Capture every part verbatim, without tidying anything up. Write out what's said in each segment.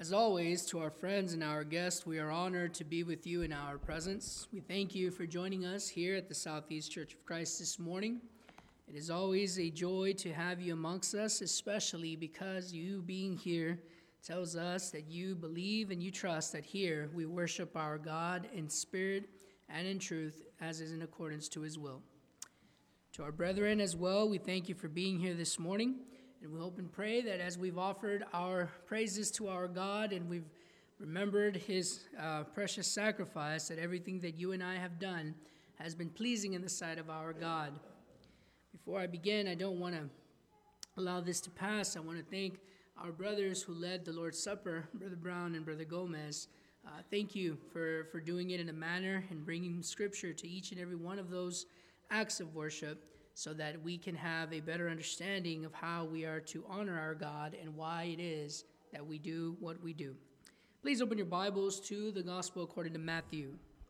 As always, to our friends and our guests, we are honored to be with you in our presence. We thank you for joining us here at the Southeast Church of Christ this morning. It is always a joy to have you amongst us, especially because you being here tells us that you believe and you trust that here we worship our God in spirit and in truth, as is in accordance to his will. To our brethren as well, we thank you for being here this morning. And we hope and pray that as we've offered our praises to our God and we've remembered his uh, precious sacrifice, that everything that you and I have done has been pleasing in the sight of our God. Before I begin, I don't want to allow this to pass. I want to thank our brothers who led the Lord's Supper, Brother Brown and Brother Gomez. Uh, thank you for, for doing it in a manner and bringing Scripture to each and every one of those acts of worship, so that we can have a better understanding of how we are to honor our God and why it is that we do what we do. Please open your Bibles to the Gospel according to Matthew.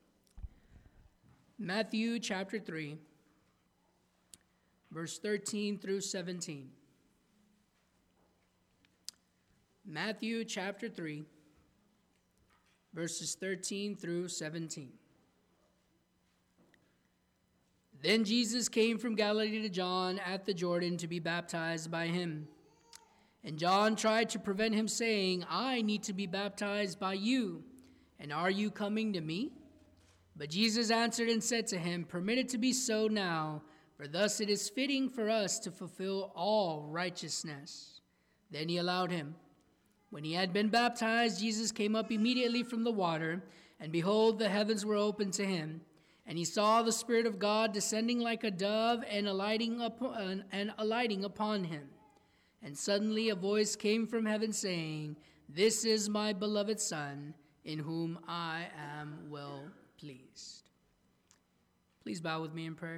Matthew chapter three, verse thirteen through seventeen. Matthew chapter three, verses thirteen through seventeen. Then Jesus came from Galilee to John at the Jordan to be baptized by him. And John tried to prevent him, saying, I need to be baptized by you, and are you coming to me? But Jesus answered and said to him, Permit it to be so now, for thus it is fitting for us to fulfill all righteousness. Then he allowed him. When he had been baptized, Jesus came up immediately from the water, and behold, the heavens were opened to him. And he saw the Spirit of God descending like a dove and alighting upon, and alighting upon him. And suddenly a voice came from heaven saying, This is my beloved Son, in whom I am well pleased. Please bow with me in prayer.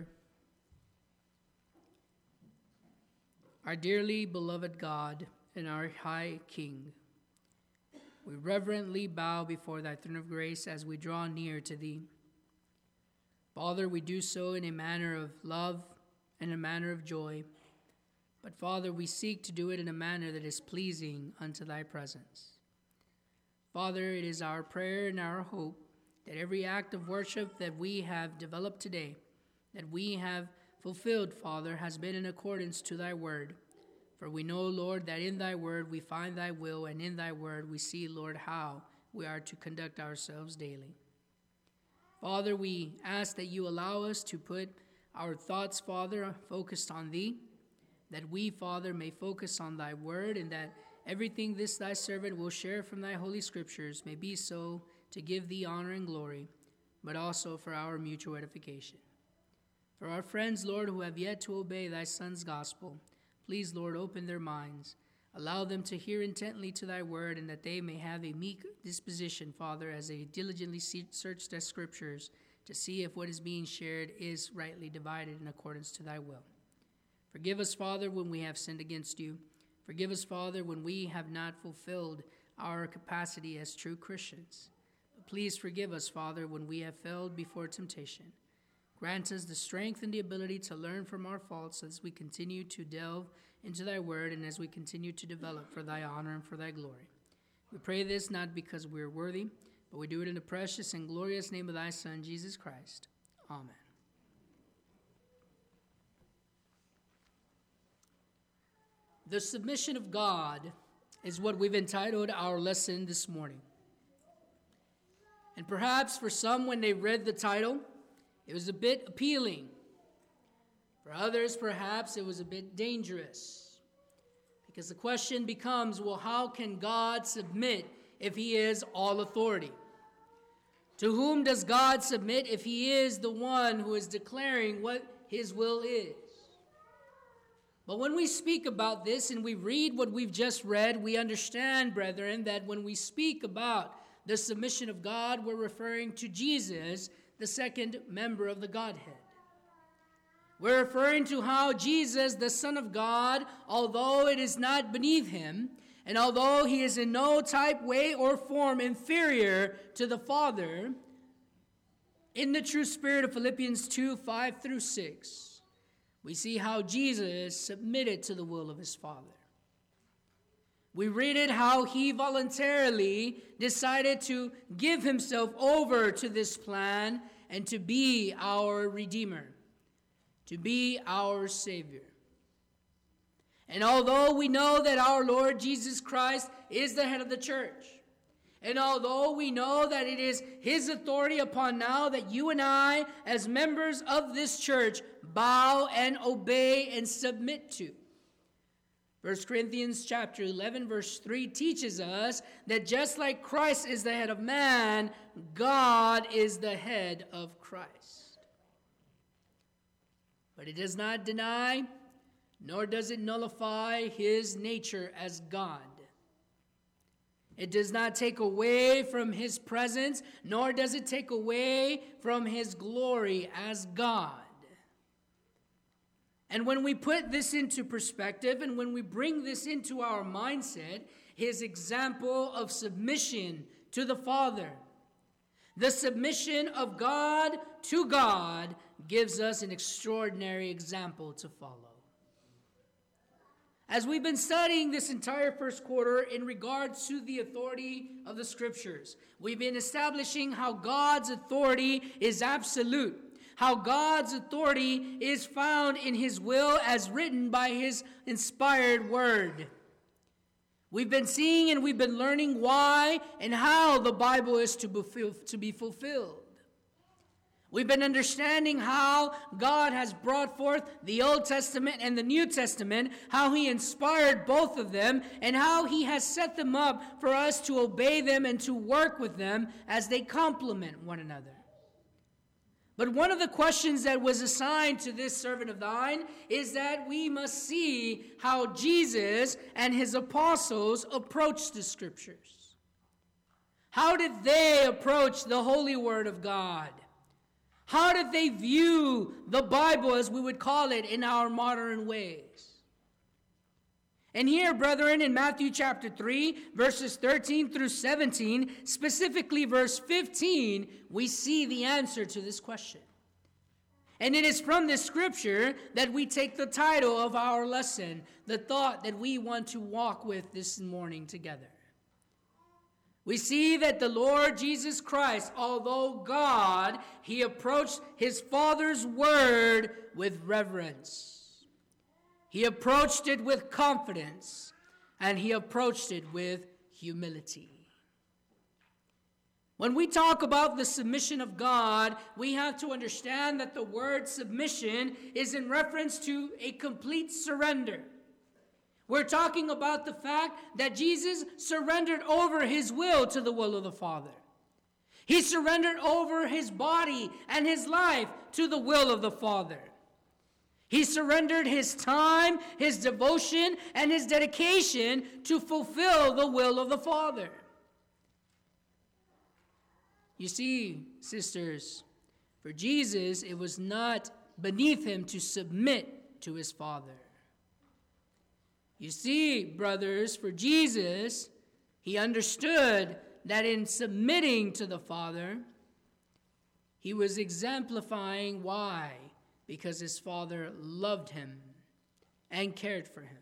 Our dearly beloved God and our high King, we reverently bow before thy throne of grace as we draw near to thee. Father, we do so in a manner of love and a manner of joy. But Father, we seek to do it in a manner that is pleasing unto thy presence. Father, it is our prayer and our hope that every act of worship that we have developed today, that we have fulfilled, Father, has been in accordance to thy word. For we know, Lord, that in thy word we find thy will, and in thy word we see, Lord, how we are to conduct ourselves daily. Father, we ask that you allow us to put our thoughts, Father, focused on thee, that we, Father, may focus on thy word, and that everything this thy servant will share from thy holy scriptures may be so to give thee honor and glory, but also for our mutual edification. For our friends, Lord, who have yet to obey thy Son's gospel, please, Lord, open their minds. Allow them to hear intently to thy word, and that they may have a meek disposition, Father, as they diligently search the scriptures to see if what is being shared is rightly divided in accordance to thy will. Forgive us, Father, when we have sinned against you. Forgive us, Father, when we have not fulfilled our capacity as true Christians. But please forgive us, Father, when we have failed before temptation. Grant us the strength and the ability to learn from our faults as we continue to delve into thy word and as we continue to develop for thy honor and for thy glory. We pray this not because we are worthy, but we do it in the precious and glorious name of thy Son, Jesus Christ. Amen. The submission of God is what we've entitled our lesson this morning. And perhaps for some, when they read the title, it was a bit appealing. For others, perhaps it was a bit dangerous. Because the question becomes, well, how can God submit if he is all authority? To whom does God submit if he is the one who is declaring what his will is? But when we speak about this and we read what we've just read, we understand, brethren, that when we speak about the submission of God, we're referring to Jesus, the second member of the Godhead. We're referring to how Jesus, the Son of God, although it is not beneath him, and although he is in no type, way, or form inferior to the Father, in the true spirit of Philippians two, five through six, we see how Jesus submitted to the will of his Father. We read it how he voluntarily decided to give himself over to this plan and to be our Redeemer, to be our Savior. And although we know that our Lord Jesus Christ is the head of the church, and although we know that it is his authority upon now that you and I, as members of this church, bow and obey and submit to, First Corinthians chapter eleven, verse three teaches us that just like Christ is the head of man, God is the head of Christ. But it does not deny, nor does it nullify his nature as God. It does not take away from his presence, nor does it take away from his glory as God. And when we put this into perspective, and when we bring this into our mindset, his example of submission to the Father, the submission of God to God gives us an extraordinary example to follow. As we've been studying this entire first quarter in regards to the authority of the Scriptures, we've been establishing how God's authority is absolute, how God's authority is found in his will as written by his inspired word. We've been seeing and we've been learning why and how the Bible is to be fulfilled. We've been understanding how God has brought forth the Old Testament and the New Testament, how he inspired both of them, and how he has set them up for us to obey them and to work with them as they complement one another. But one of the questions that was assigned to this servant of thine is that we must see how Jesus and his apostles approached the Scriptures. How did they approach the holy word of God? How did they view the Bible, as we would call it, in our modern ways? And here, brethren, in Matthew chapter three, verses thirteen through seventeen, specifically verse fifteen, we see the answer to this question. And it is from this scripture that we take the title of our lesson, the thought that we want to walk with this morning together. We see that the Lord Jesus Christ, although God, he approached his Father's word with reverence. He approached it with confidence, and he approached it with humility. When we talk about the submission of God, we have to understand that the word submission is in reference to a complete surrender. We're talking about the fact that Jesus surrendered over his will to the will of the Father. He surrendered over his body and his life to the will of the Father. He surrendered his time, his devotion, and his dedication to fulfill the will of the Father. You see, sisters, for Jesus, it was not beneath him to submit to his Father. You see, brothers, for Jesus, he understood that in submitting to the Father, he was exemplifying why? Because his Father loved him and cared for him.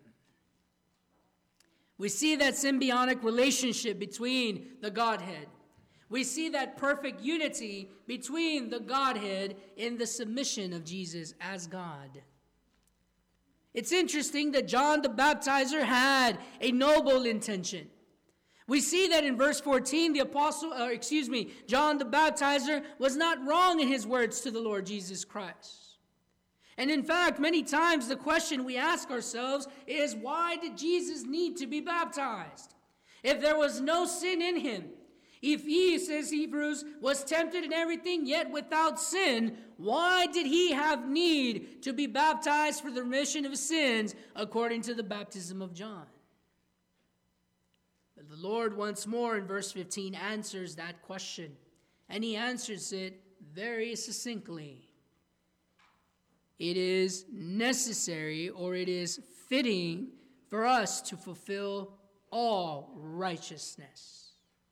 We see that symbiotic relationship between the Godhead. We see that perfect unity between the Godhead in the submission of Jesus as God. It's interesting that John the Baptizer had a noble intention. We see that in verse fourteen, the apostle, or excuse me, John the Baptizer was not wrong in his words to the Lord Jesus Christ. And in fact, many times the question we ask ourselves is, why did Jesus need to be baptized? If there was no sin in him, if he, says Hebrews, was tempted in everything yet without sin, why did he have need to be baptized for the remission of sins according to the baptism of John? But the Lord once more in verse fifteen answers that question, and he answers it very succinctly. It is necessary, or it is fitting for us to fulfill all righteousness.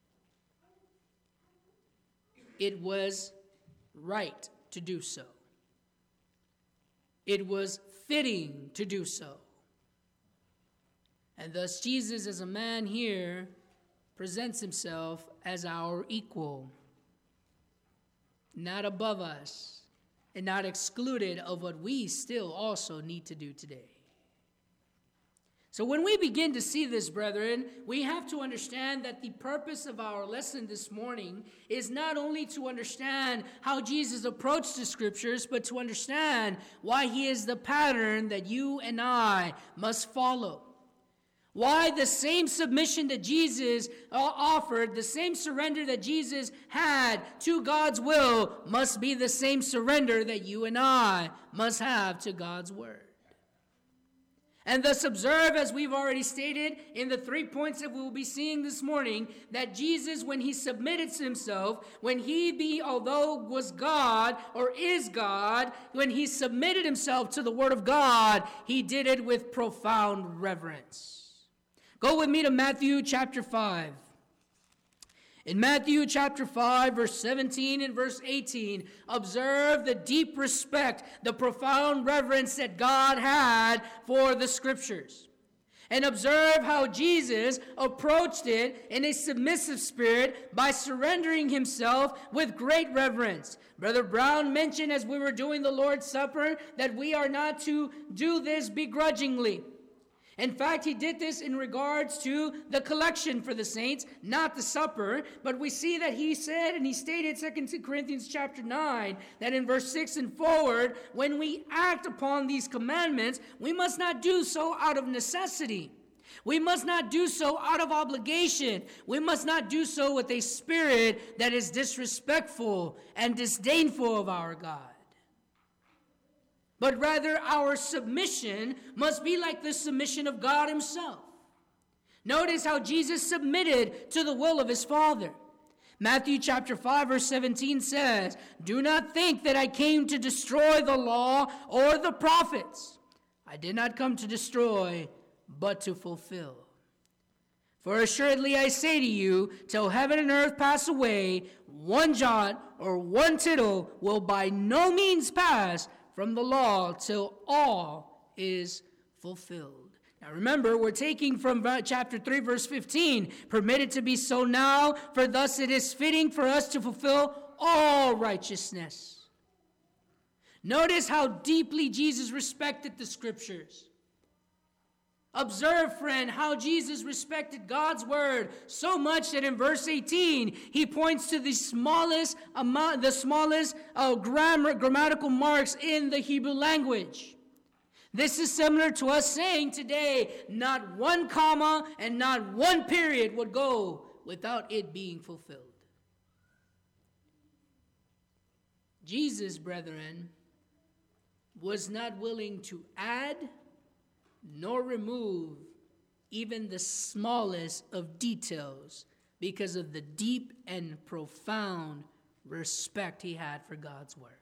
It was right to do so. It was fitting to do so. And thus Jesus, as a man here, presents himself as our equal, not above us, and not excluded of what we still also need to do today. So when we begin to see this, brethren, we have to understand that the purpose of our lesson this morning is not only to understand how Jesus approached the Scriptures, but to understand why he is the pattern that you and I must follow. Why the same submission that Jesus offered, the same surrender that Jesus had to God's will, must be the same surrender that you and I must have to God's word. And thus observe, as we've already stated in the three points that we will be seeing this morning, that Jesus, when he submitted himself, when he be, although was God or is God, when he submitted himself to the word of God, he did it with profound reverence. Go with me to Matthew chapter five. In Matthew chapter five, verse seventeen and verse eighteen, observe the deep respect, the profound reverence that God had for the Scriptures. And observe how Jesus approached it in a submissive spirit by surrendering himself with great reverence. Brother Brown mentioned as we were doing the Lord's Supper that we are not to do this begrudgingly. In fact, he did this in regards to the collection for the saints, not the supper. But we see that he said, and he stated, Second Corinthians chapter nine, that in verse six and forward, when we act upon these commandments, we must not do so out of necessity. We must not do so out of obligation. We must not do so with a spirit that is disrespectful and disdainful of our God. But rather our submission must be like the submission of God himself. Notice how Jesus submitted to the will of his Father. Matthew chapter five verse seventeen says, "Do not think that I came to destroy the law or the prophets. I did not come to destroy, but to fulfill. For assuredly I say to you, till heaven and earth pass away, one jot or one tittle will by no means pass from the law till all is fulfilled." Now remember, we're taking from chapter three, verse fifteen, "Permit it to be so now, for thus it is fitting for us to fulfill all righteousness." Notice how deeply Jesus respected the Scriptures. Observe, friend, how Jesus respected God's word so much that in verse eighteen, he points to the smallest amount, the smallest uh, grammar, grammatical marks in the Hebrew language. This is similar to us saying today, not one comma and not one period would go without it being fulfilled. Jesus, brethren, was not willing to add nor remove even the smallest of details because of the deep and profound respect he had for God's word.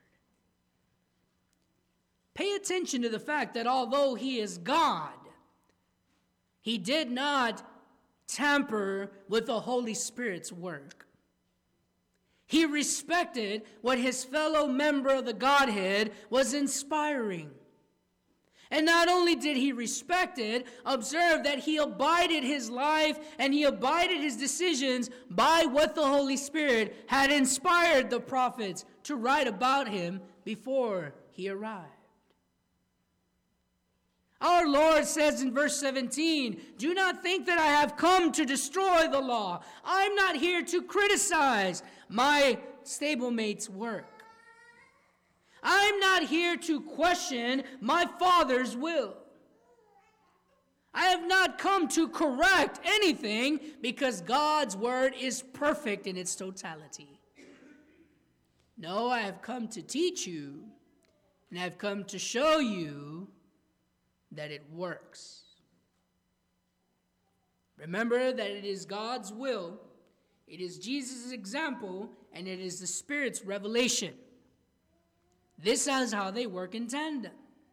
Pay attention to the fact that although he is God, he did not tamper with the Holy Spirit's work. He respected what his fellow member of the Godhead was inspiring. And not only did he respect it, observe that he abided his life and he abided his decisions by what the Holy Spirit had inspired the prophets to write about him before he arrived. Our Lord says in verse seventeen, "Do not think that I have come to destroy the law." I'm not here to criticize my stablemate's work. I'm not here to question my Father's will. I have not come to correct anything because God's word is perfect in its totality. No, I have come to teach you, and I have come to show you that it works. Remember that it is God's will, it is Jesus' example, and it is the Spirit's revelation. This is how they work in tandem.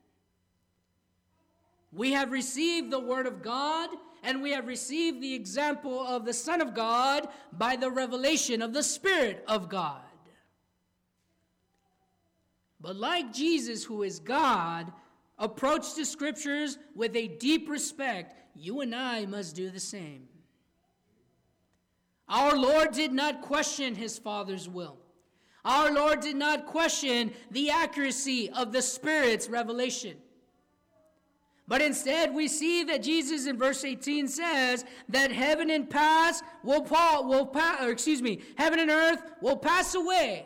We have received the Word of God, and we have received the example of the Son of God by the revelation of the Spirit of God. But like Jesus, who is God, approach the scriptures with a deep respect, you and I must do the same. Our Lord did not question his Father's will. Our Lord did not question the accuracy of the Spirit's revelation. But instead, we see that Jesus in verse eighteen says that heaven and pass will, will pass, or excuse me, heaven and earth will pass away.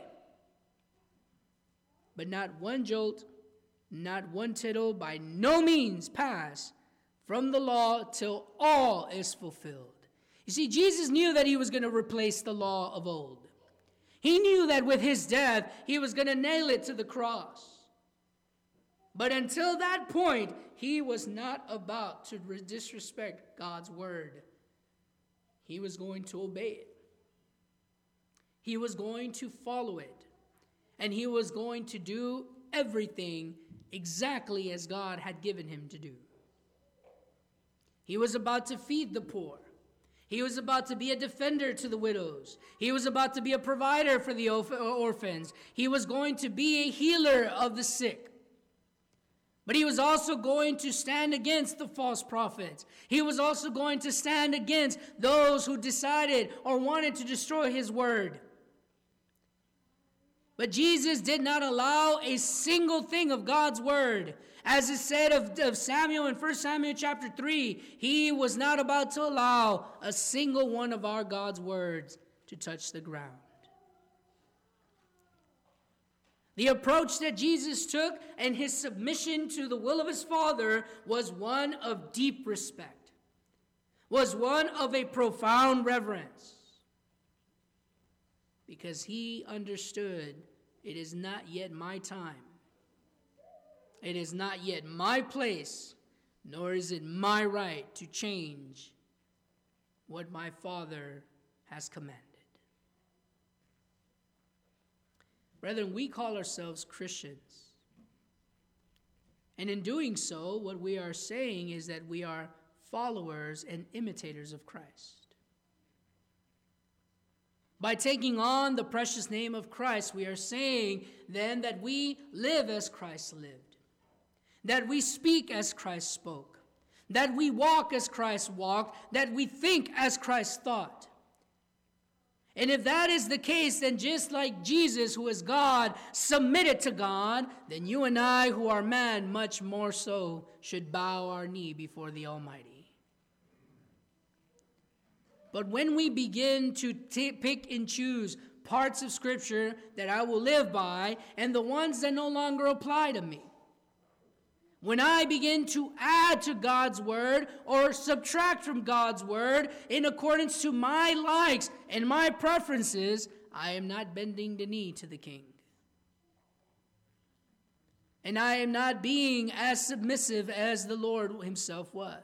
But not one jot, not one tittle, by no means pass from the law till all is fulfilled. You see, Jesus knew that he was going to replace the law of old. He knew that with his death, he was going to nail it to the cross. But until that point, he was not about to disrespect God's word. He was going to obey it. He was going to follow it. And he was going to do everything exactly as God had given him to do. He was about to feed the poor. He was about to be a defender to the widows. He was about to be a provider for the orphans. He was going to be a healer of the sick. But he was also going to stand against the false prophets. He was also going to stand against those who decided or wanted to destroy his word. But Jesus did not allow a single thing of God's word. As it said of, of Samuel in First Samuel chapter three, he was not about to allow a single one of our God's words to touch the ground. The approach that Jesus took and his submission to the will of his Father was one of deep respect, was one of a profound reverence, because he understood it is not yet my time. It is not yet my place, nor is it my right to change what my Father has commanded. Brethren, we call ourselves Christians. And in doing so, what we are saying is that we are followers and imitators of Christ. By taking on the precious name of Christ, we are saying then that we live as Christ lived, that we speak as Christ spoke, that we walk as Christ walked, that we think as Christ thought. And if that is the case, then just like Jesus, who is God, submitted to God, then you and I, who are man, much more so, should bow our knee before the Almighty. But when we begin to t- pick and choose parts of Scripture that I will live by and the ones that no longer apply to me, when I begin to add to God's word or subtract from God's word in accordance to my likes and my preferences, I am not bending the knee to the King. And I am not being as submissive as the Lord himself was.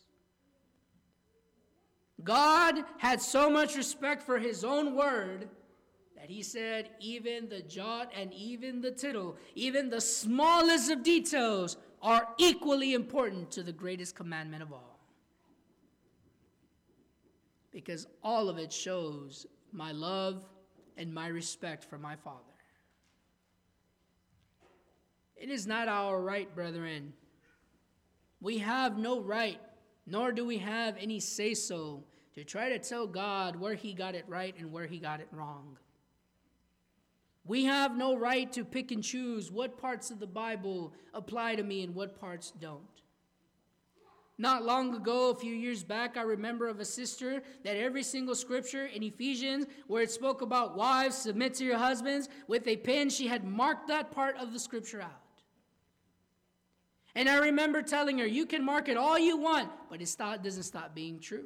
God had so much respect for his own word that he said even the jot and even the tittle, even the smallest of details, are equally important to the greatest commandment of all. Because all of it shows my love and my respect for my Father. It is not our right, brethren. We have no right, nor do we have any say-so to try to tell God where he got it right and where he got it wrong. We have no right to pick and choose what parts of the Bible apply to me and what parts don't. Not long ago, a few years back, I remember of a sister that every single scripture in Ephesians where it spoke about wives, submit to your husbands, with a pen, she had marked that part of the scripture out. And I remember telling her, you can mark it all you want, but it doesn't stop being true.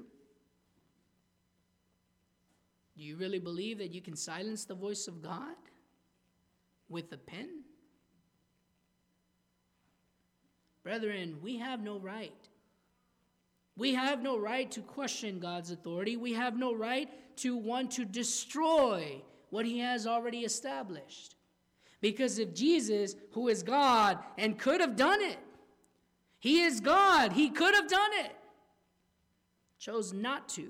Do you really believe that you can silence the voice of God with a pen? Brethren, we have no right. We have no right to question God's authority. We have no right to want to destroy what he has already established. Because if Jesus, who is God and could have done it, he is God, he could have done it, chose not to.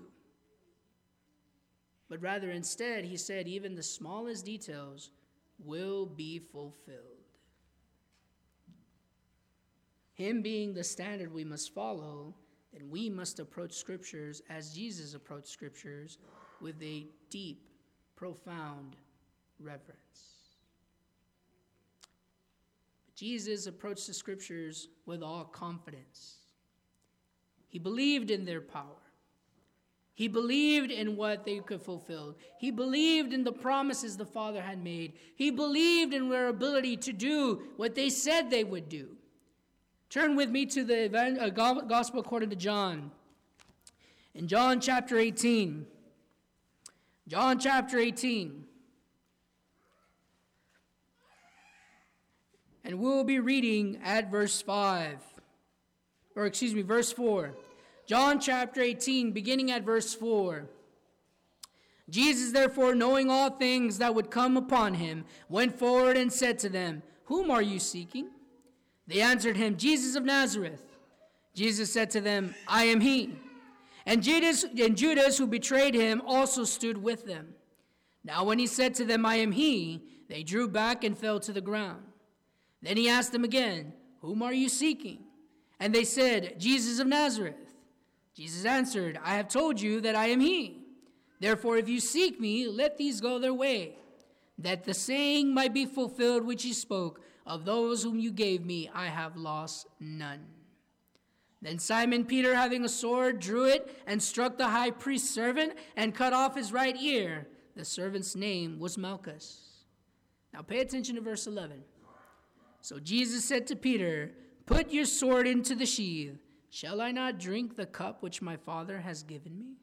But rather instead, he said, even the smallest details will be fulfilled. Him being the standard we must follow, then we must approach Scriptures as Jesus approached Scriptures, with a deep, profound reverence. But Jesus approached the Scriptures with all confidence. He believed in their power. He believed in what they could fulfill. He believed in the promises the Father had made. He believed in their ability to do what they said they would do. Turn with me to the event, uh, Gospel according to John. In John chapter eighteen. John chapter eighteen. And we'll be reading at verse five. Or excuse me, verse four. John chapter eighteen, beginning at verse four. Jesus, therefore, knowing all things that would come upon him, went forward and said to them, "Whom are you seeking?" They answered him, "Jesus of Nazareth." Jesus said to them, "I am he." And Judas, and Judas, who betrayed him, also stood with them. Now when he said to them, "I am he," they drew back and fell to the ground. Then he asked them again, "Whom are you seeking?" And they said, "Jesus of Nazareth." Jesus answered, "I have told you that I am he. Therefore, if you seek me, let these go their way, that the saying might be fulfilled which he spoke, of those whom you gave me, I have lost none." Then Simon Peter, having a sword, drew it and struck the high priest's servant and cut off his right ear. The servant's name was Malchus. Now pay attention to verse eleven. So Jesus said to Peter, "Put your sword into the sheath. Shall I not drink the cup which my Father has given me?"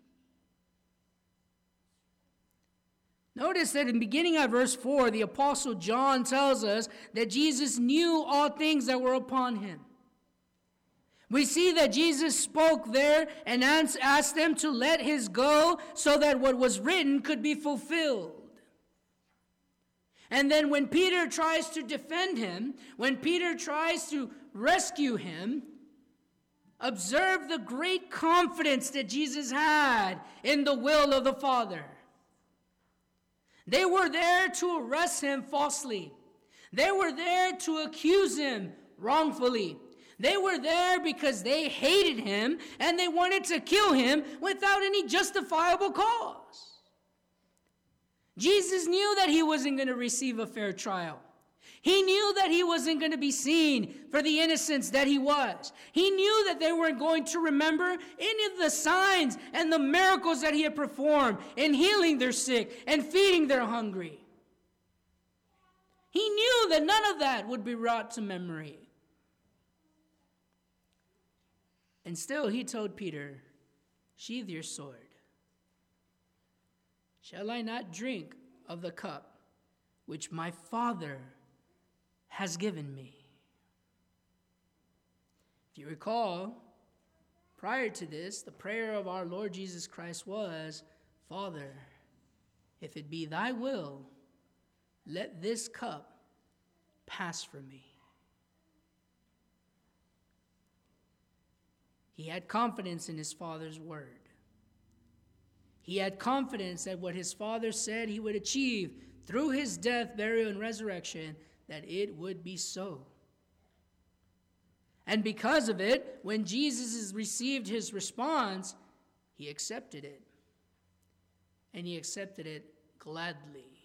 Notice that in beginning at verse four, the Apostle John tells us that Jesus knew all things that were upon him. We see that Jesus spoke there and asked them to let his go so that what was written could be fulfilled. And then when Peter tries to defend him, when Peter tries to rescue him, observe the great confidence that Jesus had in the will of the Father. They were there to arrest him falsely. They were there to accuse him wrongfully. They were there because they hated him and they wanted to kill him without any justifiable cause. Jesus knew that he wasn't going to receive a fair trial. He knew that he wasn't going to be seen for the innocence that he was. He knew that they weren't going to remember any of the signs and the miracles that he had performed in healing their sick and feeding their hungry. He knew that none of that would be brought to memory. And still he told Peter, "Sheathe your sword. Shall I not drink of the cup which my Father has given me?" If you recall, prior to this, the prayer of our Lord Jesus Christ was, "Father, if it be thy will, let this cup pass from me." He had confidence in his Father's word. He had confidence that what his Father said he would achieve through his death, burial, and resurrection, that it would be so. And because of it, when Jesus received his response, he accepted it. And he accepted it gladly.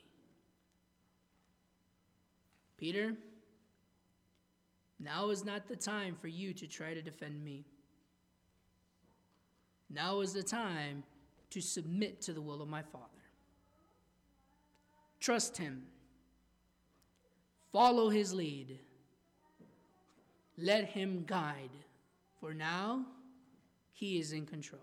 Peter, now is not the time for you to try to defend me. Now is the time to submit to the will of my Father. Trust him. Follow his lead. Let him guide, for now he is in control.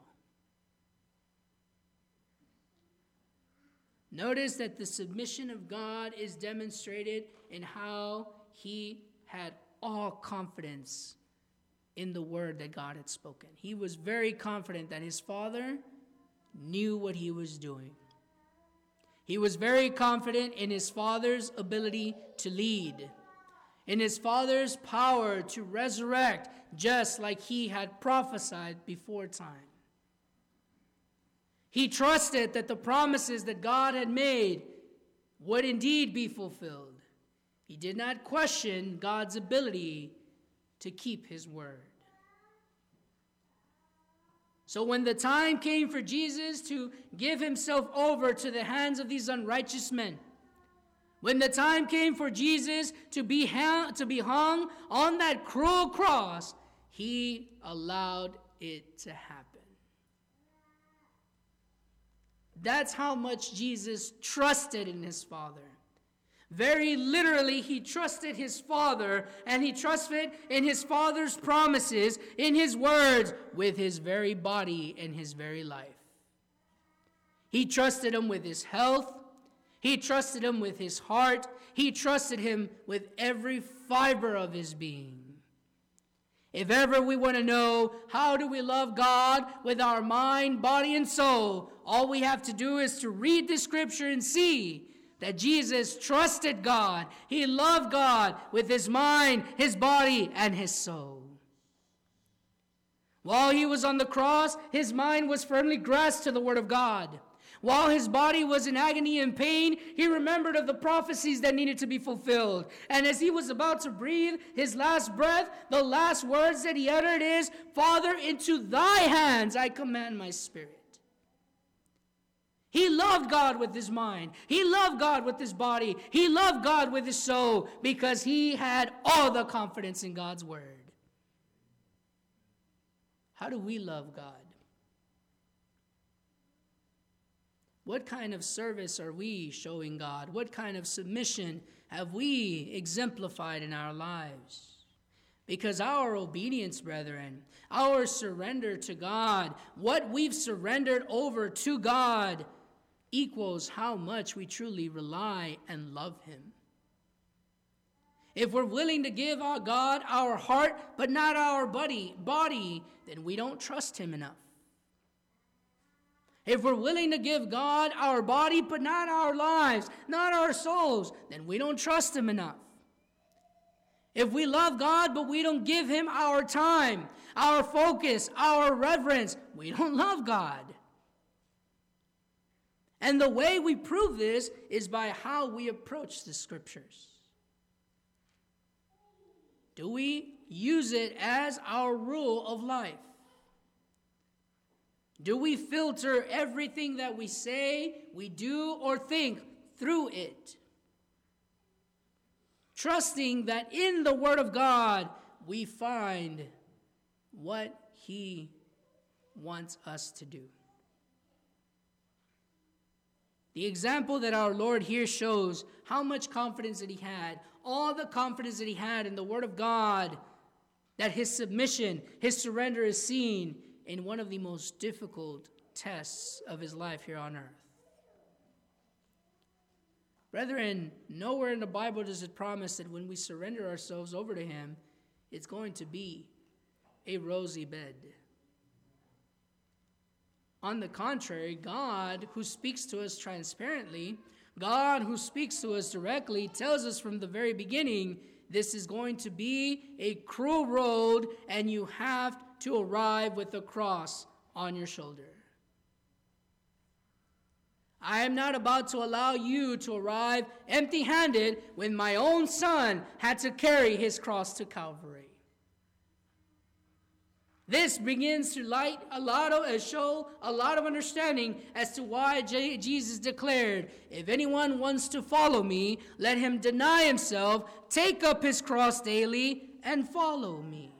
Notice that the submission of God is demonstrated in how he had all confidence in the word that God had spoken. He was very confident that his Father knew what he was doing. He was very confident in his Father's ability to lead, in his Father's power to resurrect, just like he had prophesied before time. He trusted that the promises that God had made would indeed be fulfilled. He did not question God's ability to keep his word. So when the time came for Jesus to give himself over to the hands of these unrighteous men, when the time came for Jesus to be hung, to be hung on that cruel cross, he allowed it to happen. That's how much Jesus trusted in his Father. Very literally, he trusted his Father, and he trusted in his Father's promises, in his words, with his very body and his very life. He trusted him with his health. He trusted him with his heart. He trusted him with every fiber of his being. If ever we want to know how do we love God with our mind, body, and soul, all we have to do is to read the scripture and see that Jesus trusted God. He loved God with his mind, his body, and his soul. While he was on the cross, his mind was firmly grasped to the word of God. While his body was in agony and pain, he remembered of the prophecies that needed to be fulfilled. And as he was about to breathe his last breath, the last words that he uttered is, "Father, into thy hands I command my spirit." He loved God with his mind. He loved God with his body. He loved God with his soul because he had all the confidence in God's word. How do we love God? What kind of service are we showing God? What kind of submission have we exemplified in our lives? Because our obedience, brethren, our surrender to God, what we've surrendered over to God, equals how much we truly rely and love him. If we're willing to give our God our heart, but not our body, body, then we don't trust him enough. If we're willing to give God our body, but not our lives, not our souls, then we don't trust him enough. If we love God, but we don't give him our time, our focus, our reverence, we don't love God. And the way we prove this is by how we approach the scriptures. Do we use it as our rule of life? Do we filter everything that we say, we do, or think through it? Trusting that in the Word of God we find what he wants us to do. The example that our Lord here shows how much confidence that he had, all the confidence that he had in the Word of God, that his submission, his surrender is seen in one of the most difficult tests of his life here on earth. Brethren, nowhere in the Bible does it promise that when we surrender ourselves over to him, it's going to be a rosy bed. On the contrary, God, who speaks to us transparently, God, who speaks to us directly, tells us from the very beginning, this is going to be a cruel road, and you have to arrive with a cross on your shoulder. I am not about to allow you to arrive empty-handed when my own son had to carry his cross to Calvary. This begins to light a lot of, uh, show a lot of understanding as to why J- Jesus declared, if anyone wants to follow me, let him deny himself, take up his cross daily, and follow me.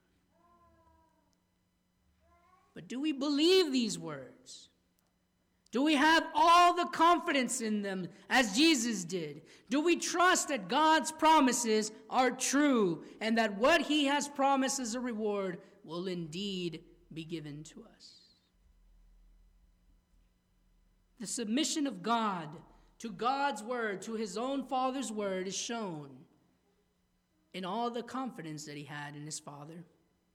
But do we believe these words? Do we have all the confidence in them as Jesus did? Do we trust that God's promises are true and that what he has promised as a reward will indeed be given to us? The submission of God to God's word, to his own Father's word, is shown in all the confidence that he had in his Father.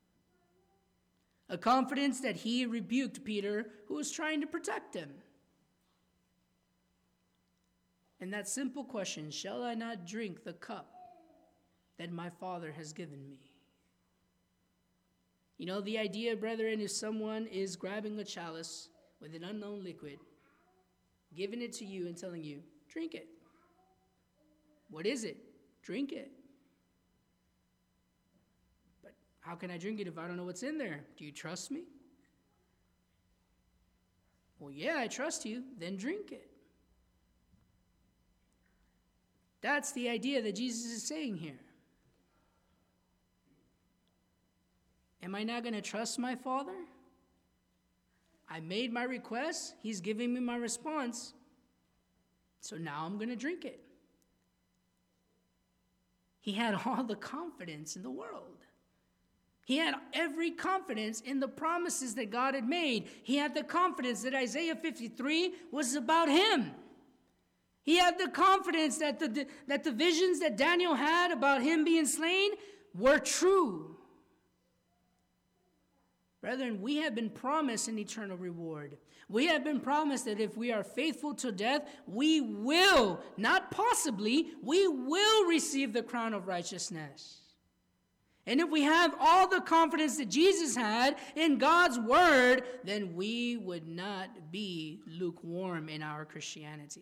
A confidence that he rebuked Peter, who was trying to protect him. And that simple question, shall I not drink the cup that my Father has given me? You know, the idea, brethren, if someone is grabbing a chalice with an unknown liquid, giving it to you and telling you, drink it. What is it? Drink it. How can I drink it if I don't know what's in there? Do you trust me? Well, yeah, I trust you. Then drink it. That's the idea that Jesus is saying here. Am I not going to trust my Father? I made my request. He's giving me my response. So now I'm going to drink it. He had all the confidence in the world. He had every confidence in the promises that God had made. He had the confidence that Isaiah fifty-three was about him. He had the confidence that the, that the visions that Daniel had about him being slain were true. Brethren, we have been promised an eternal reward. We have been promised that if we are faithful to death, we will, not possibly, we will receive the crown of righteousness. And if we have all the confidence that Jesus had in God's word, then we would not be lukewarm in our Christianity.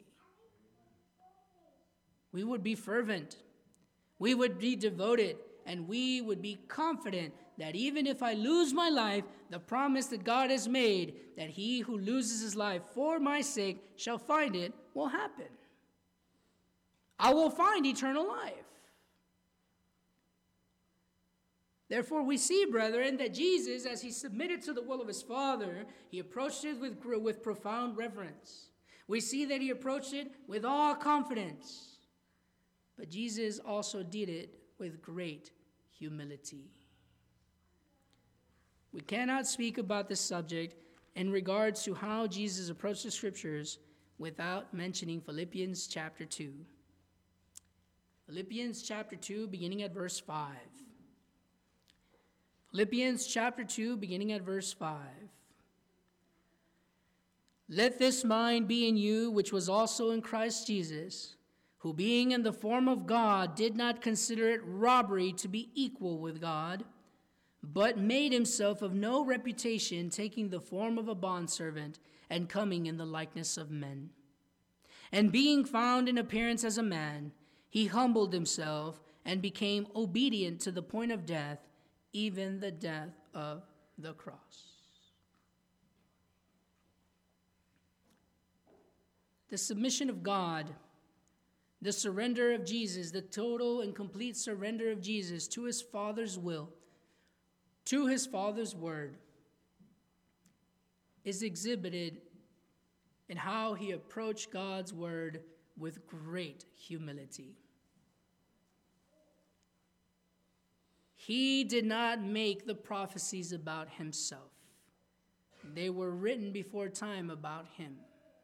We would be fervent. We would be devoted. And we would be confident that even if I lose my life, the promise that God has made, that he who loses his life for my sake shall find it, will happen. I will find eternal life. Therefore, we see, brethren, that Jesus, as he submitted to the will of his Father, he approached it with, with profound reverence. We see that he approached it with all confidence. But Jesus also did it with great humility. We cannot speak about this subject in regards to how Jesus approached the Scriptures without mentioning Philippians chapter two. Philippians chapter two, beginning at verse five. Philippians chapter two, beginning at verse five. Let this mind be in you, which was also in Christ Jesus, who being in the form of God did not consider it robbery to be equal with God, but made himself of no reputation, taking the form of a bondservant and coming in the likeness of men. And being found in appearance as a man, he humbled himself and became obedient to the point of death, even the death of the cross. The submission of God, the surrender of Jesus, the total and complete surrender of Jesus to his Father's will, to his Father's word, is exhibited in how he approached God's word with great humility. He did not make the prophecies about himself. They were written before time about him.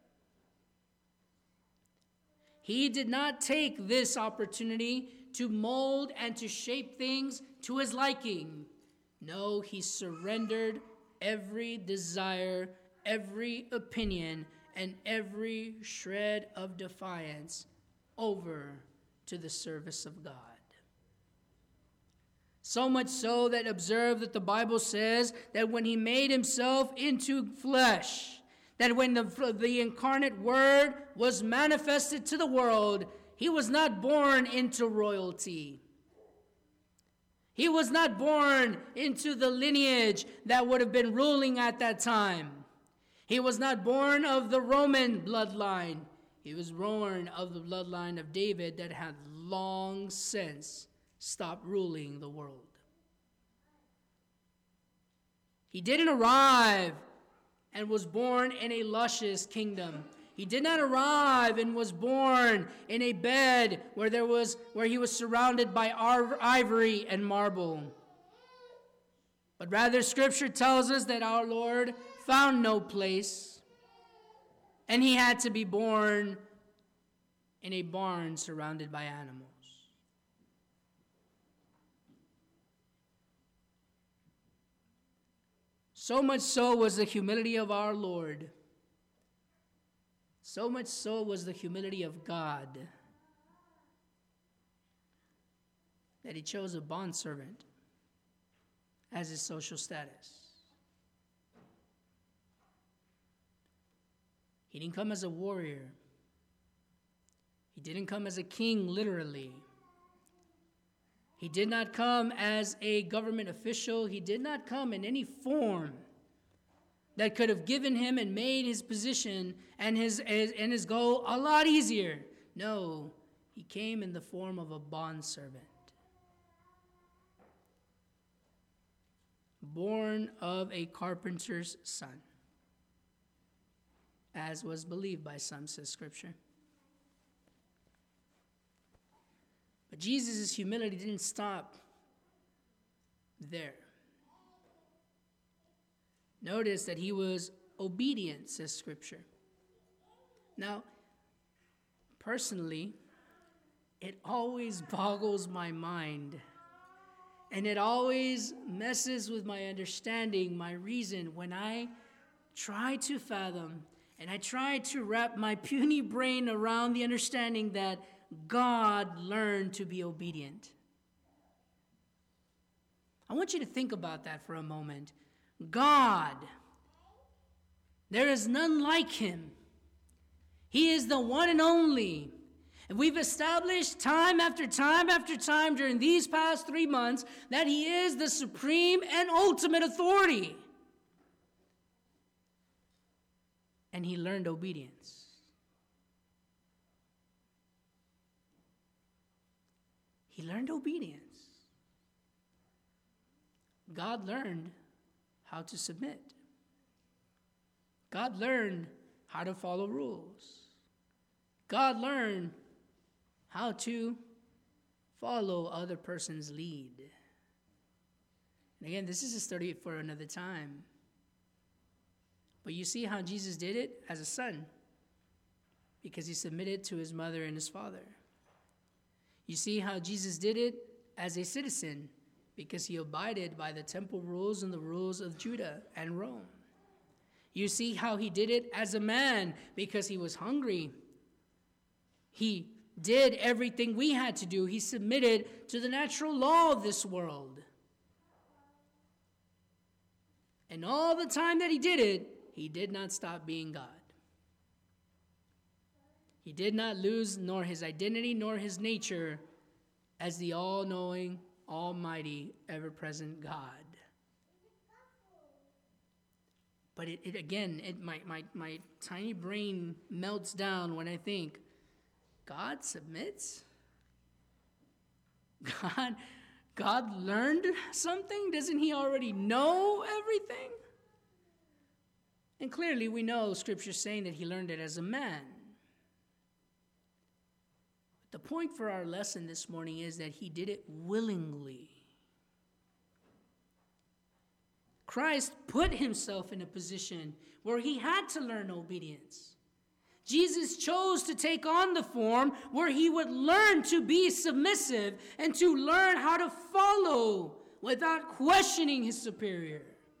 He did not take this opportunity to mold and to shape things to his liking. No, he surrendered every desire, every opinion, and every shred of defiance over to the service of God. So much so that observe that the Bible says that when he made himself into flesh, that when the, the incarnate word was manifested to the world, he was not born into royalty. He was not born into the lineage that would have been ruling at that time. He was not born of the Roman bloodline. He was born of the bloodline of David that had long since stopped ruling the world. He didn't arrive and was born in a luscious kingdom. He did not arrive and was born in a bed where there was where he was surrounded by ivory and marble. But rather, Scripture tells us that our Lord found no place, and he had to be born in a barn surrounded by animals. So much so was the humility of our Lord. So much so was the humility of God that he chose a bondservant as his social status. He didn't come as a warrior. He didn't come as a king, literally. He He did not come as a government official. He did not come in any form that could have given him and made his position and his, his and his goal a lot easier. No, he came in the form of a bondservant, born of a carpenter's son, as was believed by some, says Scripture. But Jesus' humility didn't stop there. Notice that he was obedient, says Scripture. Now, personally, it always boggles my mind, and it always messes with my understanding, my reason, when I try to fathom and I try to wrap my puny brain around the understanding that God learned to be obedient. I want you to think about that for a moment. God, there is none like him. He is the one and only. And we've established time after time after time during these past three months that he is the supreme and ultimate authority. And he learned obedience. He learned obedience. God learned how to submit. God learned how to follow rules. God learned how to follow other person's lead. And again, this is a study for another time. But you see how Jesus did it as a son, because he submitted to his mother and his father. You see how Jesus did it as a citizen, because he abided by the temple rules and the rules of Judah and Rome. You see how he did it as a man, because he was hungry. He did everything we had to do. He submitted to the natural law of this world. And all the time that he did it, he did not stop being God. He did not lose nor his identity nor his nature as the all-knowing, almighty, ever-present God. But it, it again, it, my, my, my tiny brain melts down when I think, God submits? God, God learned something? Doesn't he already know everything? And clearly we know Scripture saying that he learned it as a man. The point for our lesson this morning is that he did it willingly. Christ put himself in a position where he had to learn obedience. Jesus chose to take on the form where he would learn to be submissive and to learn how to follow without questioning his superior.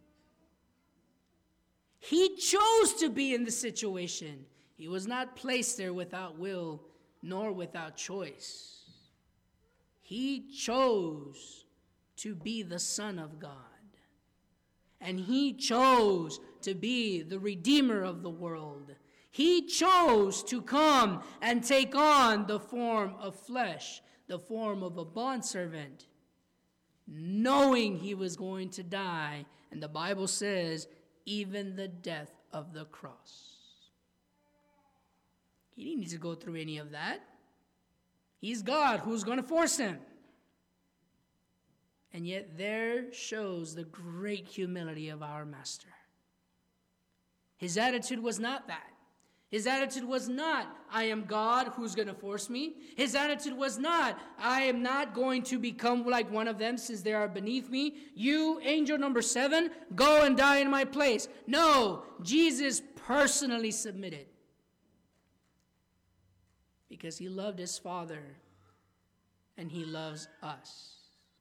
He chose to be in the situation. He was not placed there without will nor without choice. He chose to be the Son of God. And he chose to be the Redeemer of the world. He chose to come and take on the form of flesh, the form of a bondservant, knowing he was going to die. And the Bible says, even the death of the cross. He didn't need to go through any of that. He's God. Who's going to force him? And yet there shows the great humility of our Master. His attitude was not that. His attitude was not, I am God, who's going to force me? His attitude was not, I am not going to become like one of them since they are beneath me. You, angel number seven, go and die in my place. No, Jesus personally submitted. Because he loved his Father and he loves us.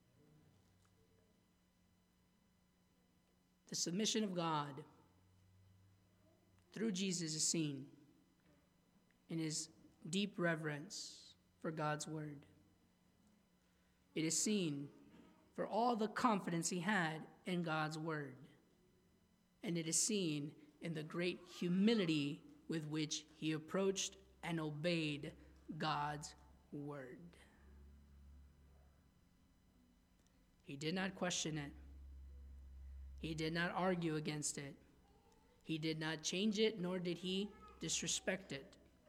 The submission of God through Jesus is seen in his deep reverence for God's word. It is seen for all the confidence he had in God's word. And it is seen in the great humility with which he approached and obeyed God's word. He did not question it. He did not argue against it. He did not change it, nor did he disrespect it.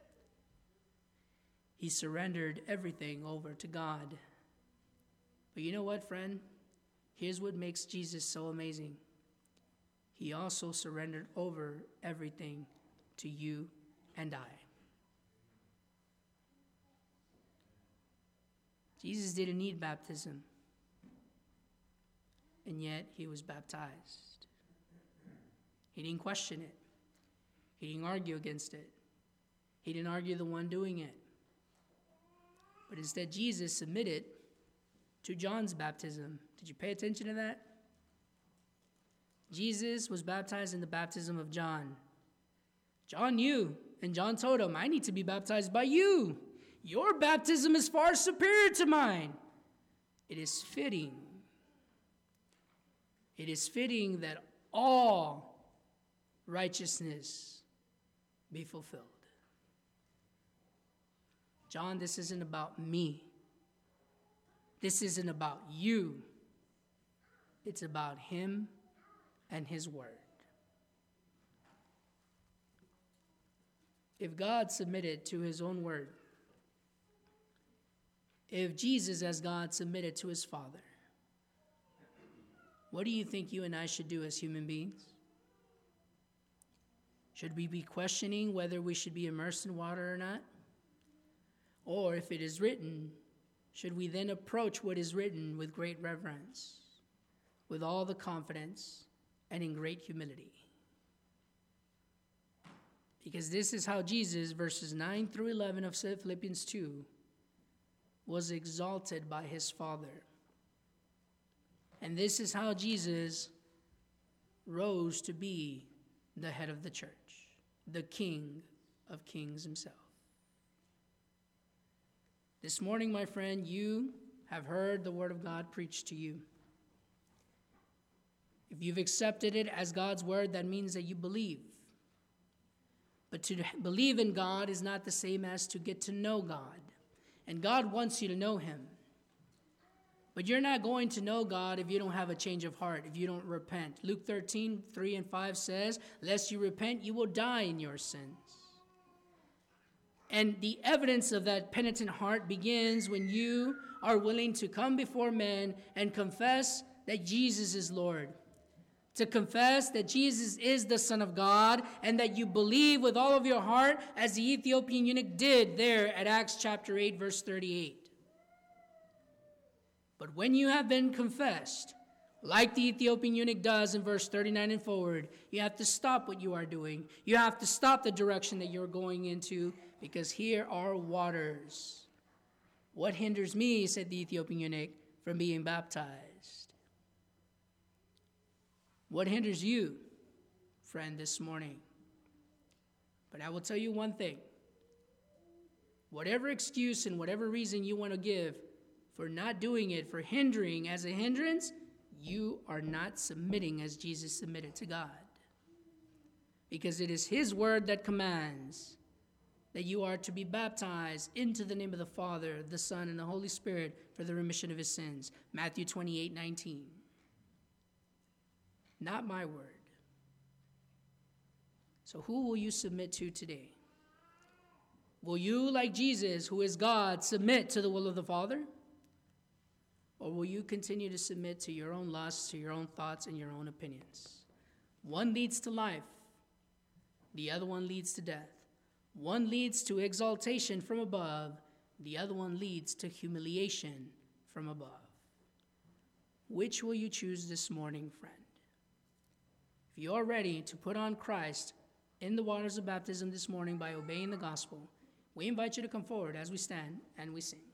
He surrendered everything over to God. But you know what, friend? Here's what makes Jesus so amazing. He also surrendered over everything to you and I. Jesus didn't need baptism, and yet he was baptized. He didn't question it. He didn't argue against it. He didn't argue the one doing it. But instead, Jesus submitted to John's baptism. Did you pay attention to that? Jesus was baptized in the baptism of John. John knew, and John told him, I need to be baptized by you. Your baptism is far superior to mine. It is fitting. It is fitting that all righteousness be fulfilled. John, this isn't about me. This isn't about you. It's about him and his word. If God submitted to his own word, if Jesus as God submitted to his Father, what do you think you and I should do as human beings? Should we be questioning whether we should be immersed in water or not? Or if it is written, should we then approach what is written with great reverence, with all the confidence, and in great humility? Because this is how Jesus, verses nine through eleven of Philippians two, was exalted by his Father. And this is how Jesus rose to be the head of the church, the King of kings himself. This morning, my friend, you have heard the word of God preached to you. If you've accepted it as God's word, that means that you believe. But to believe in God is not the same as to get to know God. And God wants you to know him. But you're not going to know God if you don't have a change of heart, if you don't repent. Luke thirteen, three and five says, lest you repent, you will die in your sins. And the evidence of that penitent heart begins when you are willing to come before men and confess that Jesus is Lord. To confess that Jesus is the Son of God and that you believe with all of your heart as the Ethiopian eunuch did there at Acts chapter eight, verse thirty-eight. But when you have been confessed, like the Ethiopian eunuch does in verse thirty-nine and forward, you have to stop what you are doing. You have to stop the direction that you're going into, because here are waters. What hinders me, said the Ethiopian eunuch, from being baptized? What hinders you, friend, this morning? But I will tell you one thing. Whatever excuse and whatever reason you want to give for not doing it, for hindering as a hindrance, you are not submitting as Jesus submitted to God. Because it is his word that commands that you are to be baptized into the name of the Father, the Son, and the Holy Spirit for the remission of his sins. Matthew twenty-eight nineteen. Not my word. So who will you submit to today? Will you, like Jesus, who is God, submit to the will of the Father? Or will you continue to submit to your own lusts, to your own thoughts, and your own opinions? One leads to life. The other one leads to death. One leads to exaltation from above. The other one leads to humiliation from above. Which will you choose this morning, friend? If you are ready to put on Christ in the waters of baptism this morning by obeying the gospel, we invite you to come forward as we stand and we sing.